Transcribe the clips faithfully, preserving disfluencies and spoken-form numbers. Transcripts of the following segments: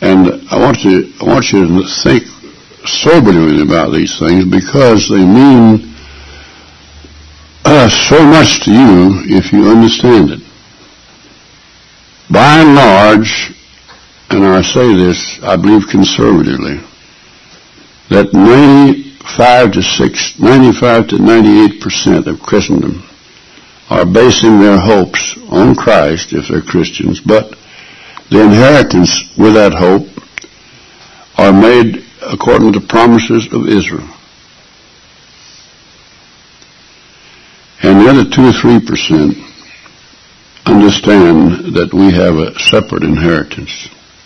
And I want to, I want you to think soberly about these things, because they mean uh, so much to you if you understand it. By and large, and I say this, I believe conservatively, that ninety-five to six, ninety-five to ninety-eight percent of Christendom are basing their hopes on Christ if they're Christians, but the inheritance with that hope are made according to the promises of Israel. And the other two or three percent understand that we have a separate inheritance.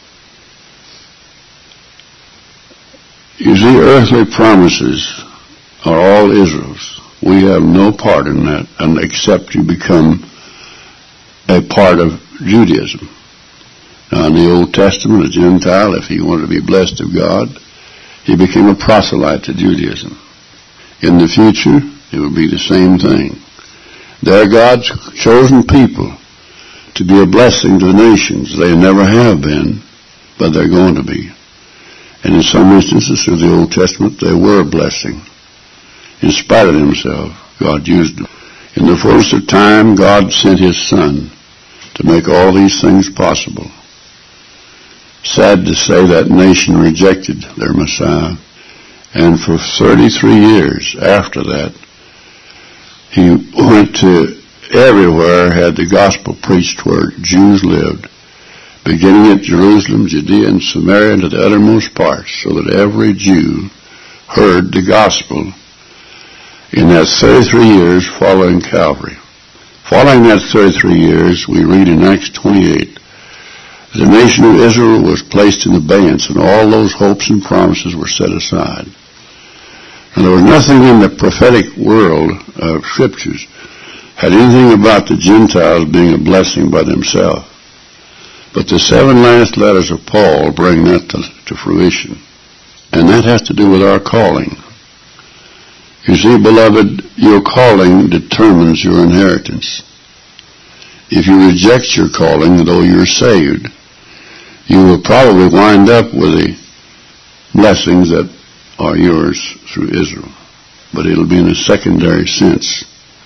You see, earthly promises are all Israel's. We have no part in that, and except you become a part of Judaism. Now, in the Old Testament, a Gentile, if he wanted to be blessed of God, he became a proselyte to Judaism. In the future, it will be the same thing. They're God's chosen people to be a blessing to the nations. They never have been, but they're going to be. And in some instances through the Old Testament, they were a blessing. In spite of themselves, God used them. In the fullness of time, God sent His Son to make all these things possible. Sad to say, that nation rejected their Messiah. And for thirty-three years after that, he went to everywhere, had the gospel preached where Jews lived, beginning at Jerusalem, Judea, and Samaria, and to the uttermost parts, so that every Jew heard the gospel in that thirty-three years following Calvary. Following that thirty-three years, we read in Acts twenty-eight, the nation of Israel was placed in abeyance, and all those hopes and promises were set aside. And there was nothing in the prophetic world of Scriptures had anything about the Gentiles being a blessing by themselves. But the seven last letters of Paul bring that to, to fruition. And that has to do with our calling. You see, beloved, your calling determines your inheritance. If you reject your calling, though you're saved, you will probably wind up with the blessings that are yours through Israel. But it'll be in a secondary sense.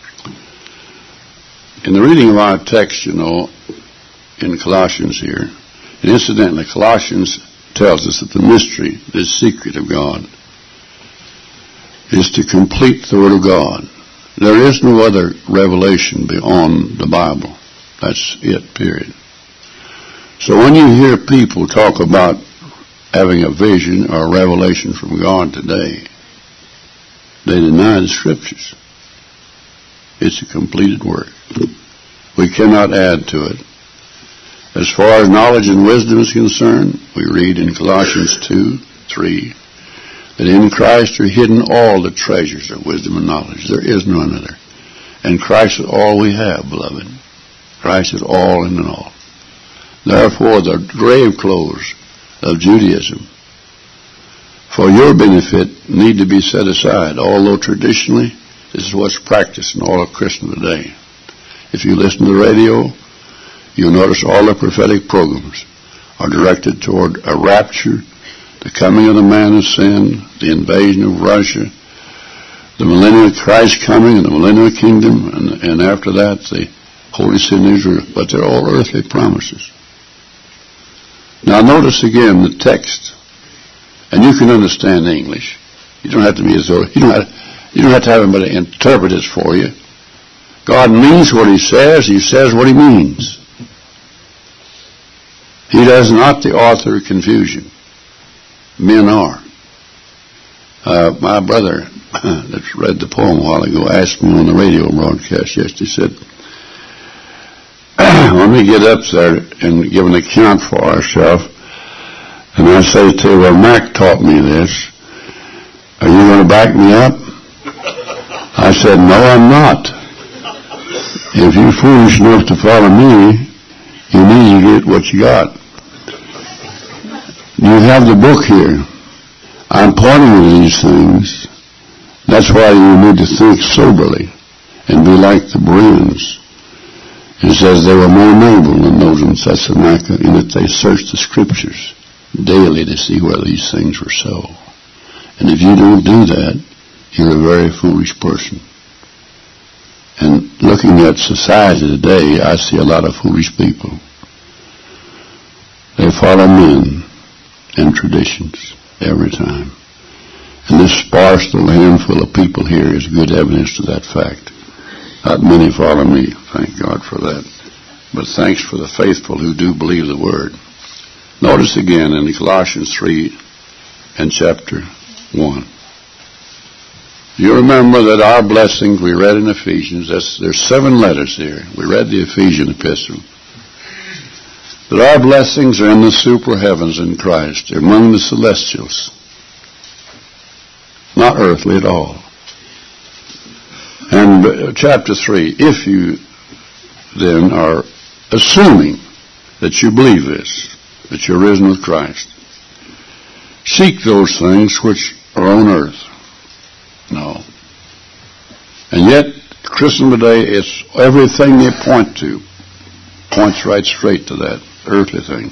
In the reading of our text, you know, in Colossians here, and incidentally, Colossians tells us that the mystery, the secret of God, is to complete the Word of God. There is no other revelation beyond the Bible. That's it, period. So when you hear people talk about having a vision or a revelation from God today, they deny the Scriptures. It's a completed work. We cannot add to it. As far as knowledge and wisdom is concerned, we read in Colossians two, three, that in Christ are hidden all the treasures of wisdom and knowledge. There is none other. And Christ is all we have, beloved. Christ is all in all. Therefore, the grave clothes of Judaism, for your benefit, need to be set aside, although traditionally this is what's practiced in all of Christendom today. If you listen to the radio, you'll notice all the prophetic programs are directed toward a rapture, the coming of the man of sin, the invasion of Russia, the millennium of Christ coming, and the millennial kingdom, and, and after that, the holy city of Israel. But they're all earthly promises. Now notice again the text, and you can understand English. You don't have to be as though you don't have, you don't have to have anybody interpret it for you. God means what He says. He says what He means. He does not the author of confusion. Men are. Uh, my brother that read the poem a while ago asked me on the radio broadcast yesterday, he said, when we get up there and give an account for ourselves, and I say to him, well, Mac taught me this. Are you going to back me up? I said, no, I'm not. If you're foolish enough to follow me, you need to get what you got. You have the book here. I'm pointing to these things. That's why you need to think soberly and be like the Bereans. It says they were more noble than those in Thessalonica in that they searched the Scriptures daily to see whether these things were so. And if you don't do that, you're a very foolish person. And looking at society today, I see a lot of foolish people. They follow men and traditions every time. And this sparse little handful of people here is good evidence to that fact. Not many follow me, thank God for that. But thanks for the faithful who do believe the word. Notice again in Colossians three and chapter one. You remember that our blessings we read in Ephesians, that's, there's seven letters here. We read the Ephesian epistle. That our blessings are in the super heavens in Christ. They're among the celestials. Not earthly at all. And uh, chapter three, if you then are assuming that you believe this, that you're risen with Christ, seek those things which are on earth. No. And yet, Christendom today, it's everything they point to points right straight to that, earthly things.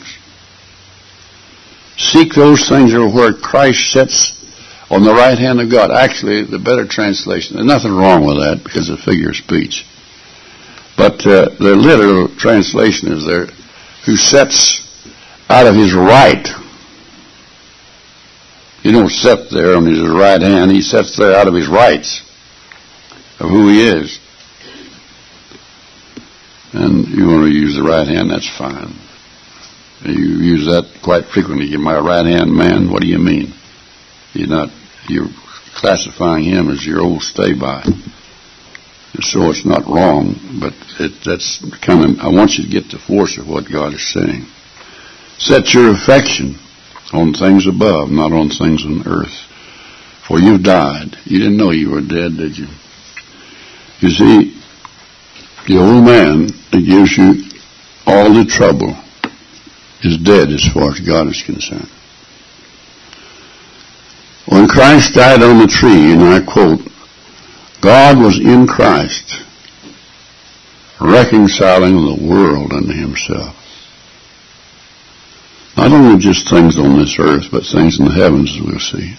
Seek those things that are where Christ sits on the right hand of God. Actually, the better translation, there's nothing wrong with that because it's a figure of speech. But uh, the literal translation is there, who sits out of his right. He don't sit there on his right hand. He sits there out of his rights of who he is. And you want to use the right hand, that's fine. You use that quite frequently. You're my right-hand man. What do you mean? You're not, you're classifying him as your old stay-by. So it's not wrong, but it, that's kind of, I want you to get the force of what God is saying. Set your affection on things above, not on things on earth. For you've died. You didn't know you were dead, did you? You see, the old man that gives you all the trouble is dead as far as God is concerned. When Christ died on the tree, and I quote, God was in Christ, reconciling the world unto himself. Not only just things on this earth, but things in the heavens, as we'll see.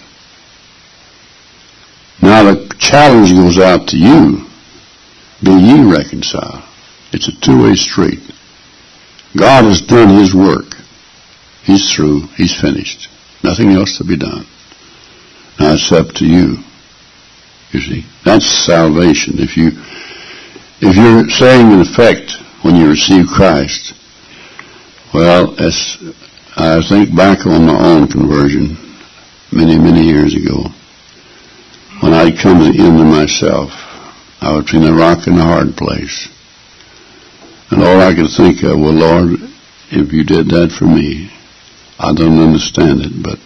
Now the challenge goes out to you. Be ye reconciled. It's a two-way street. God has done his work. He's through. He's finished. Nothing else to be done. Now it's up to you. You see, that's salvation. If you, if you're saying in effect when you receive Christ, well, as I think back on my own conversion many, many years ago, when I'd come to the end of myself, I was between a rock and a hard place. And all I could think of, well, Lord, if you did that for me, I don't understand it, but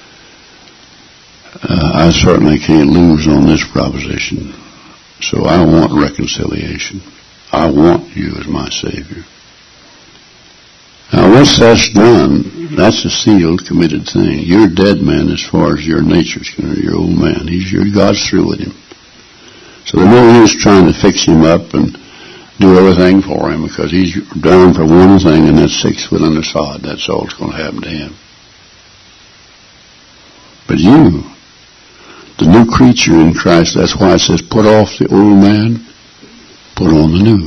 uh, I certainly can't lose on this proposition. So I want reconciliation. I want you as my Savior. Now, once that's done, that's a sealed, committed thing. You're a dead man as far as your nature's concerned. Your old man. He's your God's through with him. So there's no use trying to fix him up and do everything for him, because he's down for one thing, and that's six foot under sod. That's all that's going to happen to him. But you, the new creature in Christ, that's why it says, put off the old man, put on the new.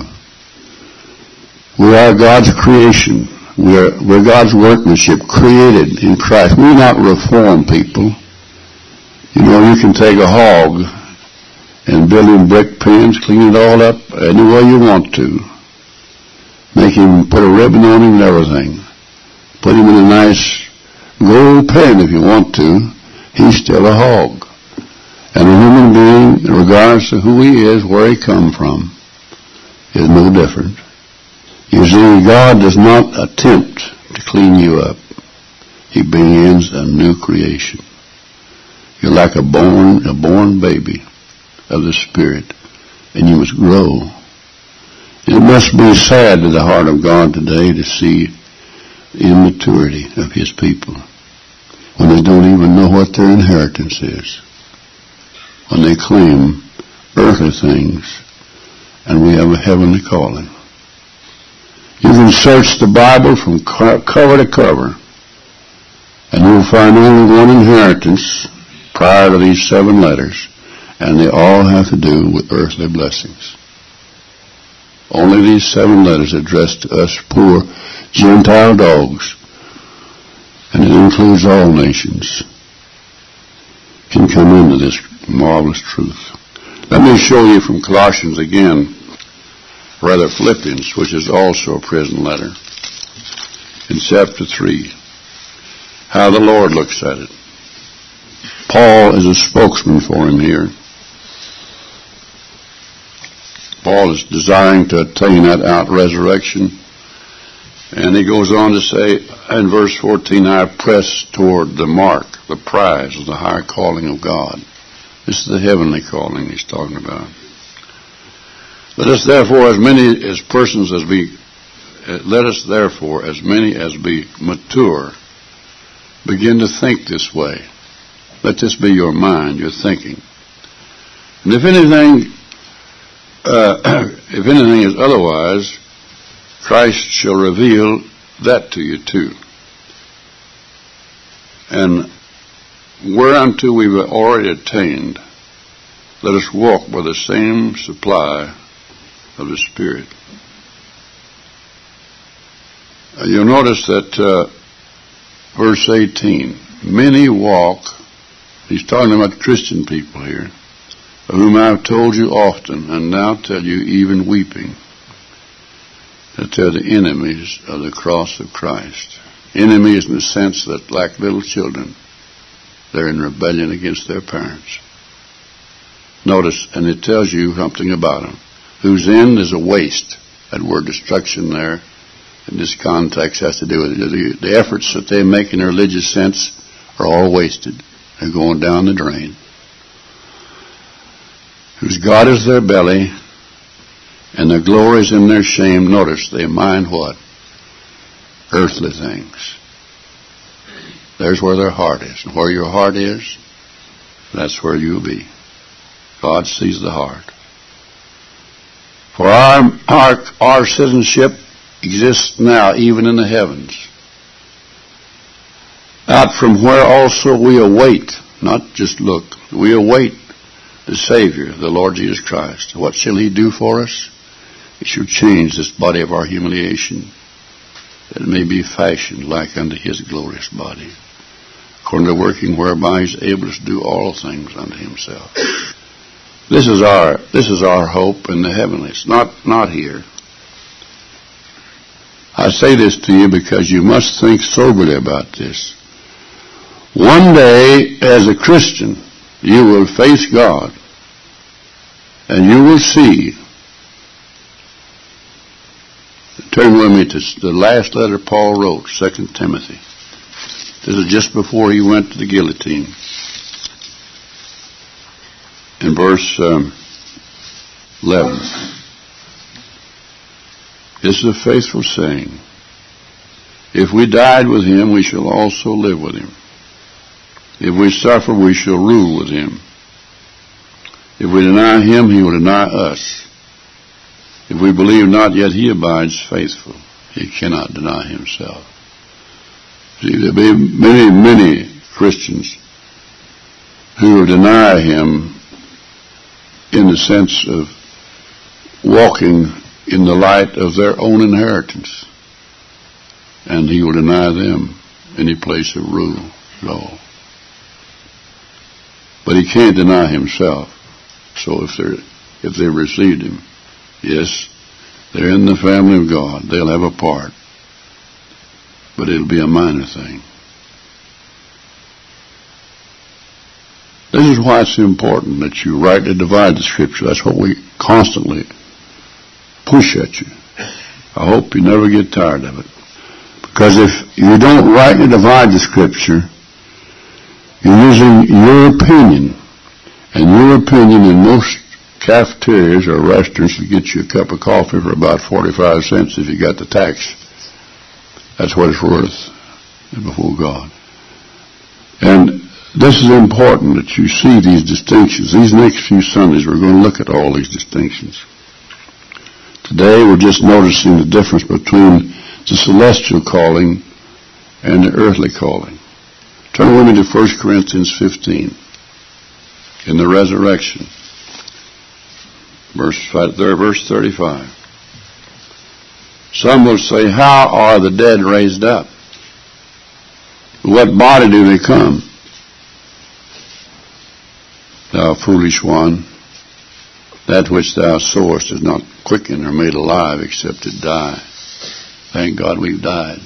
We are God's creation. We're, we're God's workmanship, created in Christ. We're not reformed people. You know, you can take a hog and build him brick pens, clean it all up any way you want to. Make him, put a ribbon on him and everything. Put him in a nice gold pen if you want to. He's still a hog. And a human being, regardless of who he is, where he come from, is no different. You see, God does not attempt to clean you up. He begins a new creation. You're like a born, a born baby of the Spirit, and you must grow. It must be sad to the heart of God today to see the immaturity of his people when they don't even know what their inheritance is, when they claim earthly things and we have a heavenly calling. You can search the Bible from cover to cover And you'll find only one inheritance prior to these seven letters, and they all have to do with earthly blessings. Only these seven letters addressed to us poor Gentile dogs, and it includes all nations, can come into this marvelous truth. Let me show you from Colossians again, rather Philippians, which is also a prison letter, in chapter three, how the Lord looks at it. Paul is a spokesman for him here. Paul is desiring to attain that out resurrection. And he goes on to say in verse fourteen, I press toward the mark, the prize of the higher calling of God. This is the heavenly calling he's talking about. Let us therefore as many as persons as be, let us therefore as many as be mature, begin to think this way. Let this be your mind, your thinking. And if anything, uh, if anything is otherwise, Christ shall reveal that to you too. And whereunto we were already attained, let us walk by the same supply of the Spirit. Uh, you'll notice that uh, verse eighteen, many walk, he's talking about Christian people here, of whom I have told you often, and now tell you even weeping, that they're the enemies of the cross of Christ. Enemies in the sense that, like little children, they're in rebellion against their parents. Notice, and it tells you something about them, whose end is a waste. That word destruction there, in this context, has to do with it. The, the efforts that they make in a religious sense are all wasted. They're going down the drain. Whose God is their belly, and their glory is in their shame. Notice, they mind what? Earthly things. There's where their heart is. And where your heart is, that's where you'll be. God sees the heart. For our, our, our citizenship exists now even in the heavens, out from where also we await, not just look, we await the Savior, the Lord Jesus Christ. What shall He do for us? He shall change this body of our humiliation, that it may be fashioned like unto His glorious body, according to the working whereby He's able to do all things unto Himself. This is our this is our hope in the heavenlies, not not here. I say this to you because you must think soberly about this. One day, as a Christian, you will face God, and you will see. Turn with me to the last letter Paul wrote, Second Timothy. This is just before he went to the guillotine. In verse um, eleven. This is a faithful saying. If we died with Him, we shall also live with Him. If we suffer, we shall rule with Him. If we deny Him, He will deny us. If we believe not, yet He abides faithful. He cannot deny Himself. See, there be many, many Christians who will deny Him in the sense of walking in the light of their own inheritance. And He will deny them any place of rule at all. But He can't deny Himself. So if they're, if they received Him, yes, they're in the family of God. They'll have a part. But it'll be a minor thing. This is why it's important that you rightly divide the Scripture. That's what we constantly push at you. I hope you never get tired of it. Because if you don't rightly divide the Scripture, you're using your opinion. And your opinion in most cafeterias or restaurants will get you a cup of coffee for about forty-five cents if you got the tax. That's what it's worth before God. And this is important that you see these distinctions. These next few Sundays we're going to look at all these distinctions. Today we're just noticing the difference between the celestial calling and the earthly calling. Turn with me to First Corinthians fifteen. In the resurrection. Verse, verse thirty-five. Some will say, how are the dead raised up? What body do they come? Thou foolish one, that which thou sowest is not quickened or made alive except it die. Thank God we've died.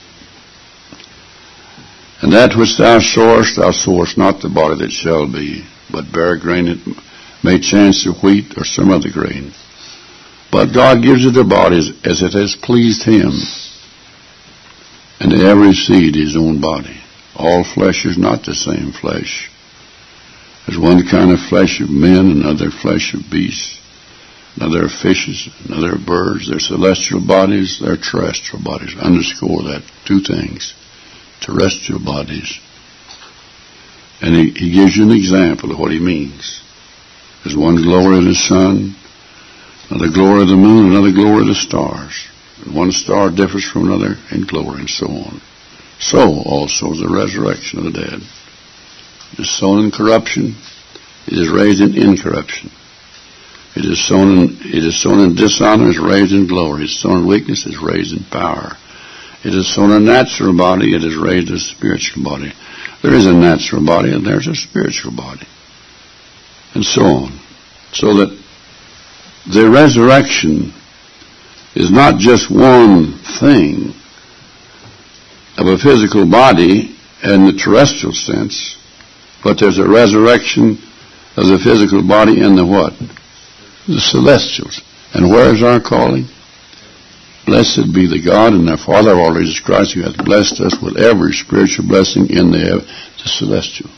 And that which thou sowest, thou sowest not the body that shall be, but bare grain it may chance of wheat or some other grain. But God gives it a body as it has pleased him, and to every seed his own body. All flesh is not the same flesh. There's one kind of flesh of men, another flesh of beasts, another of fishes, another of birds. They're celestial bodies, they're terrestrial bodies. Underscore that, two things. Terrestrial bodies. And he, he gives you an example of what he means. There's one glory of the sun, another glory of the moon, another glory of the stars. And one star differs from another in glory, and so on. So also is the resurrection of the dead. It is sown in corruption, it is raised in incorruption. It is sown in, it is sown in dishonor, it is raised in glory. It is sown in weakness, it is raised in power. It is sown a natural body, it is raised a spiritual body. There is a natural body and there's a spiritual body. And so on. So that the resurrection is not just one thing of a physical body in the terrestrial sense, but there's a resurrection of the physical body in the what? The celestials. And where is our calling? Blessed be the God and our Father of our Lord Jesus Christ, who hath blessed us with every spiritual blessing in the, the celestial.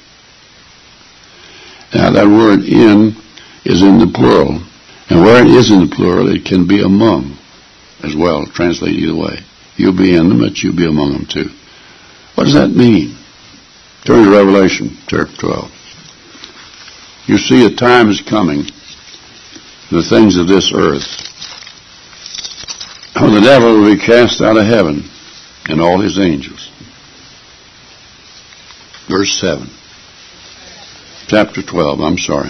Now that word in is in the plural. And where it is in the plural, it can be among as well. Translate either way. You'll be in them, but you'll be among them too. What does that mean? Turn to Revelation chapter twelve. You see a time is coming, the things of this earth, when the devil will be cast out of heaven and all his angels. Verse seven. Chapter twelve, I'm sorry.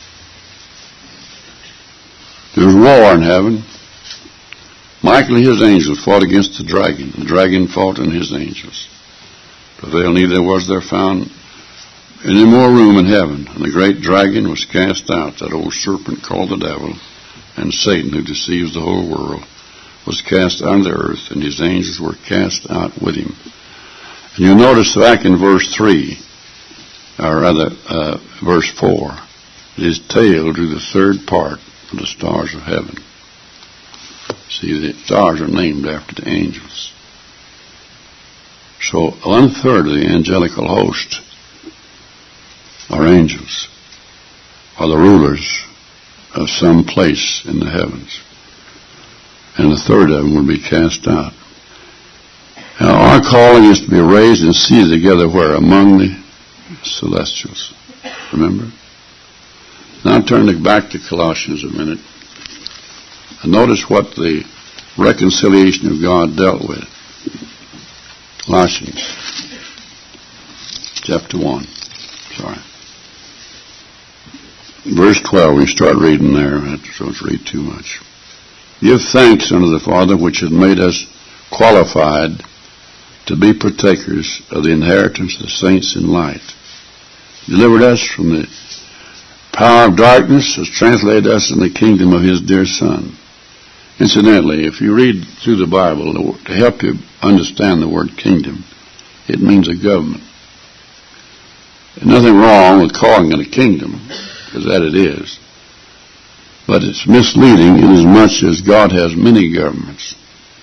There was war in heaven. Michael and his angels fought against the dragon. The dragon fought and his angels. Prevailed neither was there found any more room in heaven. And the great dragon was cast out, that old serpent called the devil, and Satan, who deceives the whole world, was cast out of the earth, and his angels were cast out with him. And you'll notice back in verse three, or rather uh, verse four, his tail drew the third part of the stars of heaven. See, the stars are named after the angels. So one third of the angelical host are angels, are the rulers of some place in the heavens. And a third of them will be cast out. Now our calling is to be raised and seated together where? Among the celestials. Remember? Now turn back to Colossians a minute. And notice what the reconciliation of God dealt with. Colossians chapter one. Sorry. Verse twelve, we start reading there. I don't read too much. Give thanks unto the Father which hath made us qualified to be partakers of the inheritance of the saints in light. Delivered us from the power of darkness, has translated us in the kingdom of his dear Son. Incidentally, if you read through the Bible, to help you understand the word kingdom, it means a government. There's nothing wrong with calling it a kingdom, because that it is. But it's misleading inasmuch as God has many governments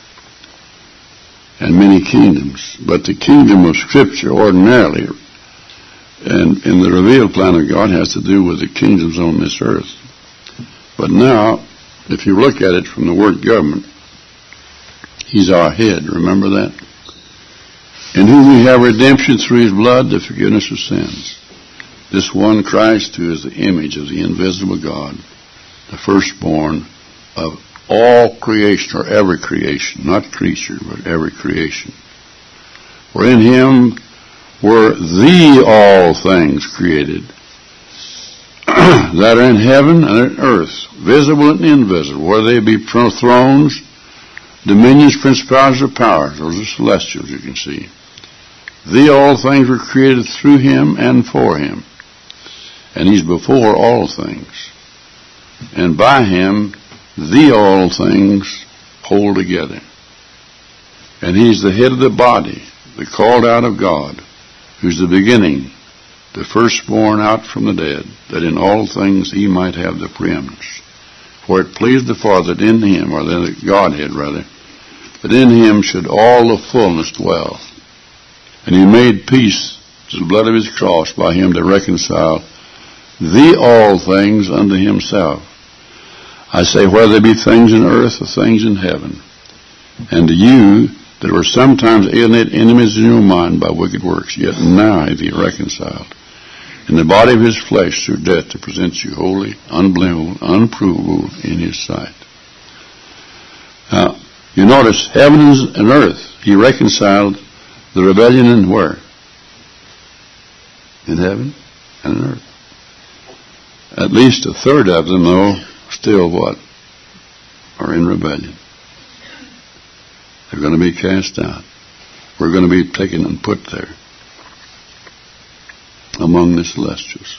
and many kingdoms. But the kingdom of Scripture ordinarily, and in the revealed plan of God, has to do with the kingdoms on this earth. But now, if you look at it from the word government, he's our head. Remember that? In whom we have redemption through his blood, the forgiveness of sins. This one Christ, who is the image of the invisible God, the firstborn of all creation, or every creation, not creature, but every creation. For in him were the all things created that are in heaven and in earth, visible and invisible, whether they be thrones, dominions, principalities, or powers. Those are celestials, you can see. The all things were created through him and for him. And he's before all things. And by him, the all things hold together. And he's the head of the body, the called out of God, who's the beginning, the firstborn out from the dead, that in all things he might have the preeminence. For it pleased the Father that in him, or the Godhead rather, that in him should all the fullness dwell. And he made peace to the blood of his cross by him to reconcile the all things unto himself. I say, whether they be things in earth or things in heaven. And to you that were sometimes alienated enemies in your mind by wicked works, yet now hath he reconciled in the body of his flesh through death to present you holy, unblameable, unprovable in his sight. Now, you notice, heavens and earth, he reconciled the rebellion in where? In heaven and in earth. At least a third of them, though, still what? Are in rebellion. They're going to be cast out. We're going to be taken and put there among the celestials.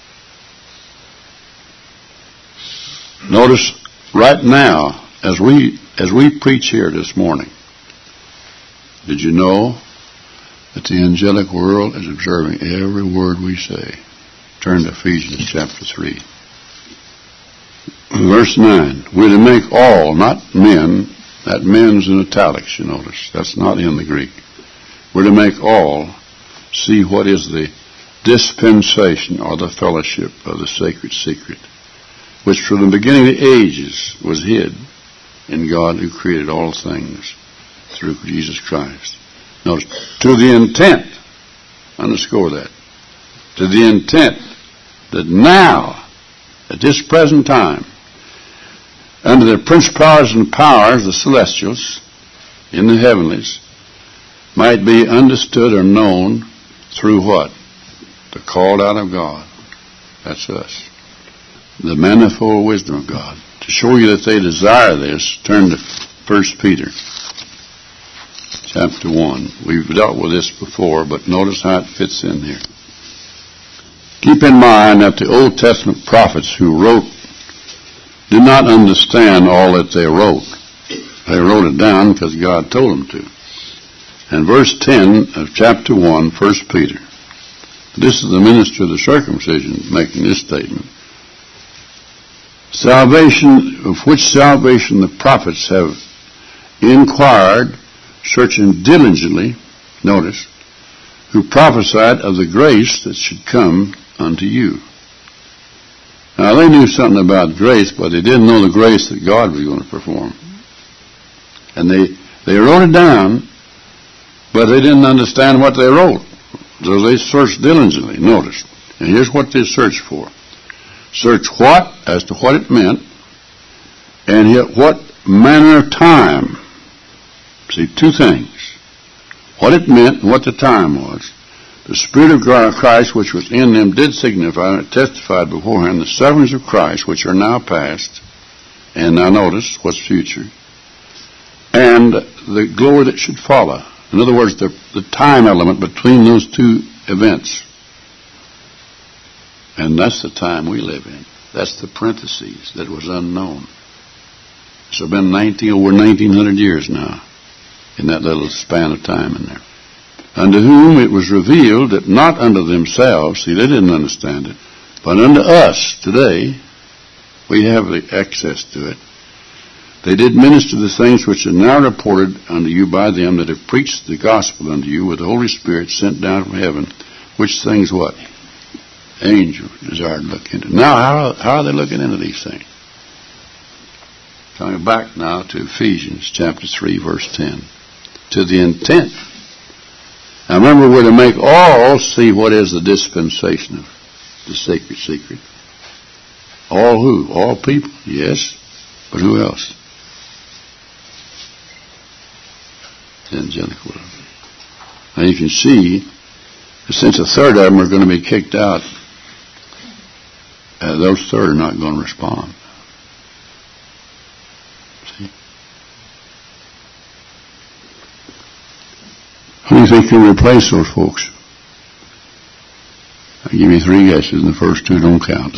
Notice right now, as we as we preach here this morning, did you know that the angelic world is observing every word we say? Turn to Ephesians chapter three. Verse nine. We're to make all, not men, that men's in italics, you notice. That's not in the Greek. We're to make all see what is the dispensation or the fellowship of the sacred secret, which from the beginning of the ages was hid in God who created all things through Jesus Christ. Notice, to the intent, underscore that, to the intent that now, at this present time, under the principalities and powers, the celestials, in the heavenlies, might be understood or known through what? The called out of God. That's us. The manifold wisdom of God. To show you that they desire this, turn to First Peter chapter one. We've dealt with this before, but notice how it fits in here. Keep in mind that the Old Testament prophets who wrote did not understand all that they wrote. They wrote it down because God told them to. And verse ten of chapter one, First Peter. This is the minister of the circumcision making this statement. Salvation, of which salvation the prophets have inquired, searching diligently, notice, who prophesied of the grace that should come unto you. Now, they knew something about grace, but they didn't know the grace that God was going to perform. And they, they wrote it down, but they didn't understand what they wrote. So they searched diligently, notice. And here's what they searched for. Search what, as to what it meant, and yet what manner of time. See, two things. What it meant and what the time was. The Spirit of Christ which was in them did signify and testified beforehand the sufferings of Christ which are now past, and now notice what's future, and the glory that should follow. In other words, the, the time element between those two events. And that's the time we live in. That's the parentheses that was unknown. So it's been nineteen, over nineteen hundred years now in that little span of time in there. Unto whom it was revealed that not unto themselves, see, they didn't understand it, but unto us today, we have the access to it. They did minister the things which are now reported unto you by them that have preached the gospel unto you with the Holy Spirit sent down from heaven, which things what? Angels desire to look into. Now, how, how are they looking into these things? Coming back now to Ephesians chapter three, verse ten. To the intent. Now remember, we're to make all see what is the dispensation of the sacred secret. All who? All people? Yes. But who else? The angelic world. Now you can see Since a third of them are going to be kicked out, uh, those third are not going to respond. See? Who do you think can replace those folks? I'll give you three guesses, and the first two don't count.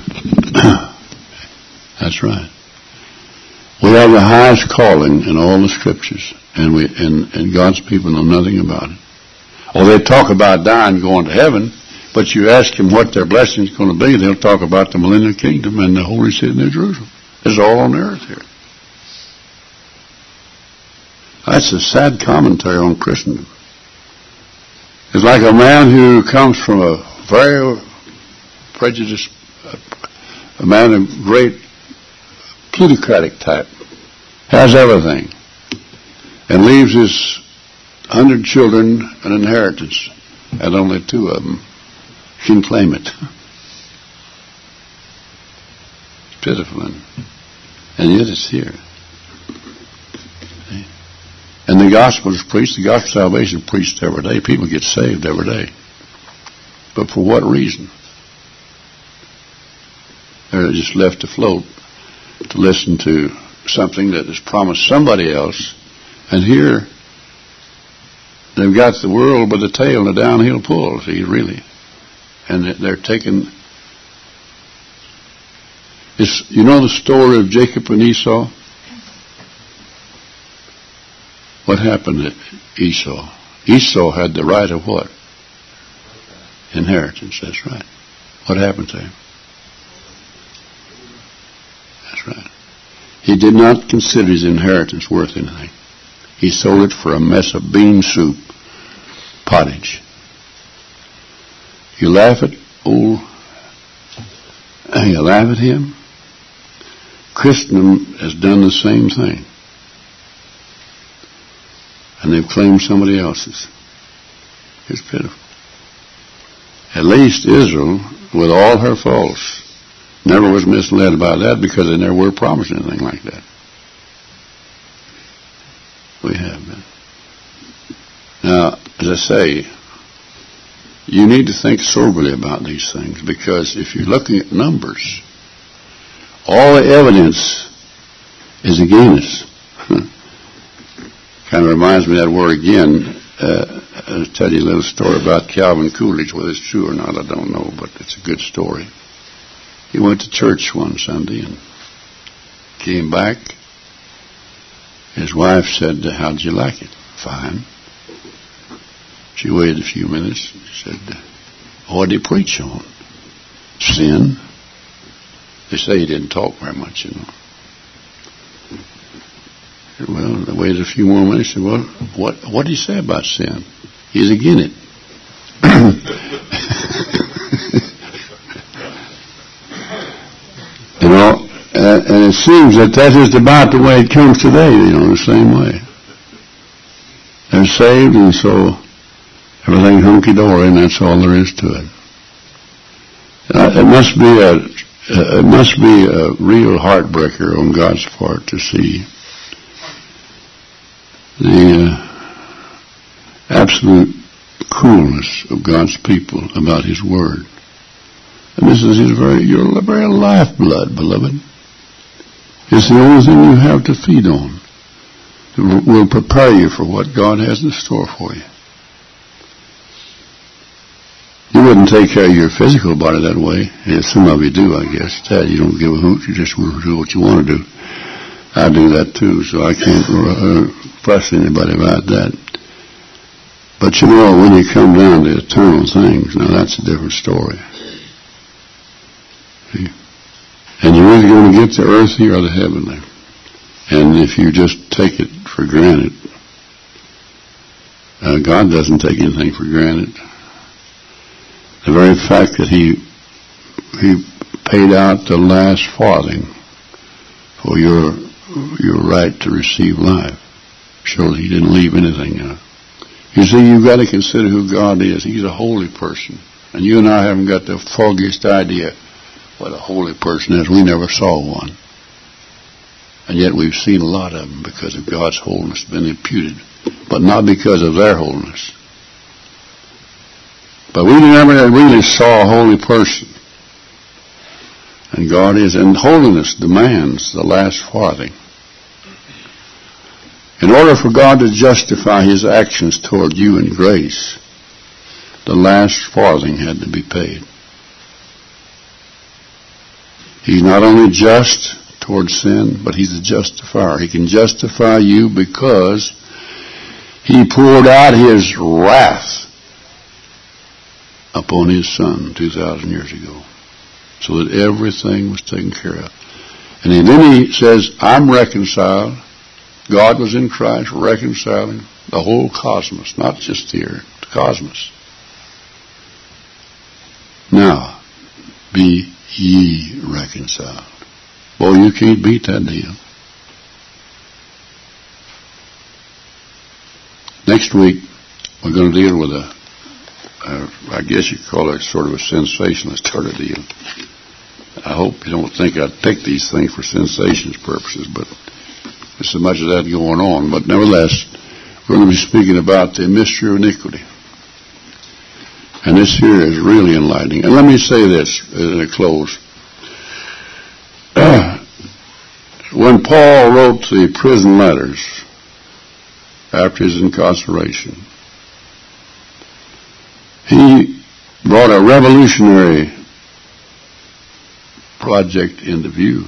That's right. We have the highest calling in all the scriptures, and we and, and God's people know nothing about it. Or they talk about dying, going to heaven, but you ask them what their blessing is going to be, they'll talk about the millennial kingdom and the holy city of New Jerusalem. It's all on earth here. That's a sad commentary on Christendom. It's like a man who comes from a very prejudiced, a man of great plutocratic type, has everything, and leaves his hundred children an inheritance, and only two of them can claim it. It's pitiful, and, and yet it's here. And the gospel is preached, the gospel of salvation is preached every day. People get saved every day. But for what reason? They're just left afloat to listen to something that is promised somebody else, and here they've got the world by the tail and a downhill pull, see, really. And they're taking... It's, you know the story of Jacob and Esau? What happened to Esau? Esau had the right of what? Inheritance, that's right. What happened to him? That's right. He did not consider his inheritance worth anything. He sold it for a mess of bean soup pottage. You laugh at old, you laugh at him. Christendom has done the same thing. And they've claimed somebody else's. It's pitiful. At least Israel, with all her faults, never was misled by that, because they never were promised anything like that. We have been. Now, as I say, you need to think soberly about these things, because if you're looking at numbers, all the evidence is against us. Kind of reminds me of that word again. Uh, I'll tell you a little story about Calvin Coolidge. Whether it's true or not, I don't know, but it's a good story. He went to church one Sunday and came back. His wife said, "How'd you like it?" "Fine." She waited a few minutes. She said, "What did he preach on?" "Sin." They say he didn't talk very much, you know. Well, they waited a few more minutes. Said, "Well, what what did he say about sin?" "He's again it." You know, and, and it seems that that is about the way it comes today. You know, the same way. They're saved, and so everything's hunky dory, and that's all there is to it. Uh, it must be a uh, it must be a real heartbreaker on God's part to see the uh, absolute coolness of God's people about His Word. And this is His very, your very lifeblood, beloved. It's the only thing you have to feed on. It will prepare you for what God has in store for you. You wouldn't take care of your physical body that way. Yeah, some of you do, I guess. Dad, you don't give a hoot. You just want to do what you want to do. I do that too, so I can't uh, fuss anybody about that. But you know, when you come down to eternal things, now that's a different story. See? And you're either going to get the earthly or the heavenly. And if you just take it for granted, uh, God doesn't take anything for granted. The very fact that He He paid out the last farthing for your your right to receive life shows He didn't leave anything out. You see, you've got to consider who God is. He's a holy person. And you and I haven't got the foggiest idea what a holy person is. We never saw one. And yet we've seen a lot of them because of God's holiness been imputed, but not because of their holiness. But we never really saw a holy person. And God is, and holiness demands the last farthing. In order for God to justify His actions toward you in grace, the last farthing had to be paid. He's not only just toward sin, but He's a justifier. He can justify you because He poured out His wrath upon His Son two thousand years ago, so that everything was taken care of. And then He says, I'm reconciled. God was in Christ reconciling the whole cosmos, not just here, the cosmos. Now, be ye reconciled. Boy, you can't beat that deal. Next week, we're going to deal with a, a I guess you could call it sort of a sensationalist sort of deal. I hope you don't think I pick these things for sensations purposes, but there's so much of that going on. But nevertheless, we're going to be speaking about the mystery of iniquity. And this here is really enlightening. And let me say this as I close. When Paul wrote the prison letters after his incarceration, he brought a revolutionary project into view.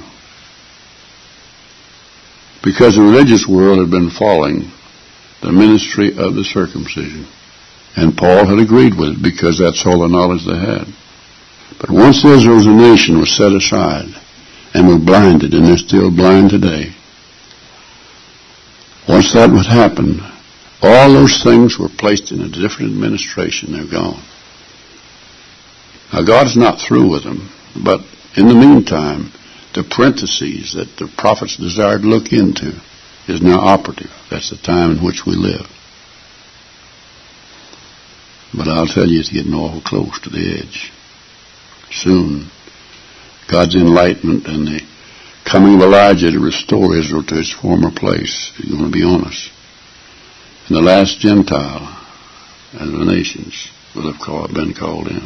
Because the religious world had been following the ministry of the circumcision. And Paul had agreed with it because that's all the knowledge they had. But once Israel as a nation was set aside and were blinded, and they're still blind today, once that would happen, all those things were placed in a different administration. They're gone. Now, God is not through with them, but in the meantime, the parentheses that the prophets desired to look into is now operative. That's the time in which we live. But I'll tell you, it's getting awful close to the edge. Soon, God's enlightenment and the coming of Elijah to restore Israel to its former place is going to be on us. And the last Gentile and the nations will have called, been called in.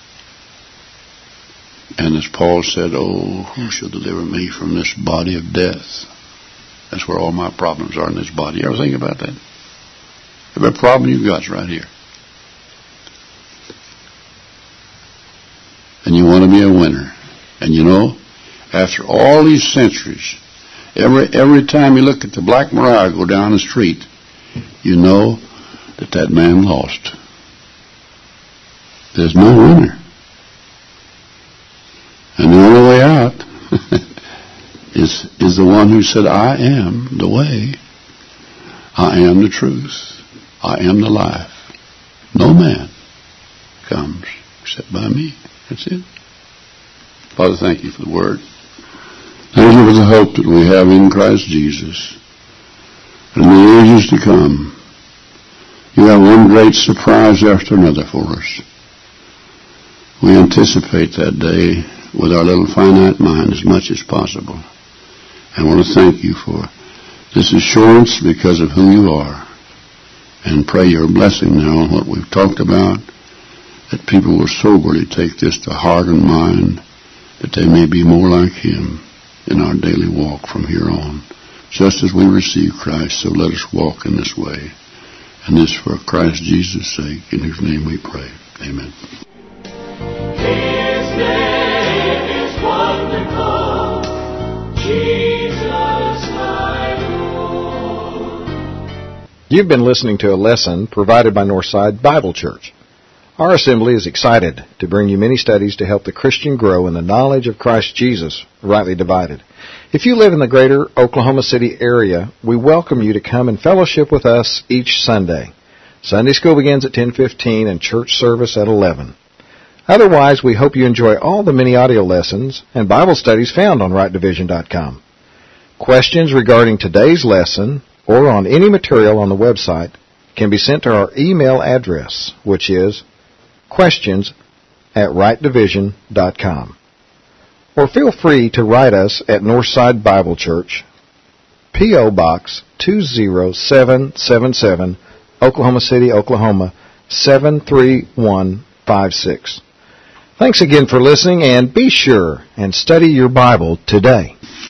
And as Paul said, oh, who shall deliver me from this body of death? That's where all my problems are, in this body. You ever think about that? Every problem you've got is right here. And you want to be a winner. And you know, after all these centuries, every every time you look at the Black Mariah go down the street, you know that that man lost. There's no winner. And the only way out is is the one who said, I am the way, I am the truth, I am the life. No man comes except by me. That's it. Father, thank you for the word. Thank you for the hope that we have in Christ Jesus. And in the ages to come, you have one great surprise after another for us. We anticipate that day with our little finite mind as much as possible. I want to thank you for this assurance because of who you are, and pray your blessing now on what we've talked about, that people will soberly take this to heart and mind, that they may be more like him in our daily walk from here on. Just as we receive Christ, so let us walk in this way. And this for Christ Jesus' sake, in whose name we pray. Amen. His name is wonderful, Jesus my Lord. You've been listening to a lesson provided by Northside Bible Church. Our assembly is excited to bring you many studies to help the Christian grow in the knowledge of Christ Jesus, rightly divided. If you live in the greater Oklahoma City area, we welcome you to come and fellowship with us each Sunday. Sunday school begins at ten fifteen and church service at eleven. Otherwise, we hope you enjoy all the many audio lessons and Bible studies found on right division dot com. Questions regarding today's lesson or on any material on the website can be sent to our email address, which is questions at right division dot com. Or feel free to write us at Northside Bible Church, P O. Box two zero seven seven seven, Oklahoma City, Oklahoma seven three one five six. Thanks again for listening, and be sure and study your Bible today.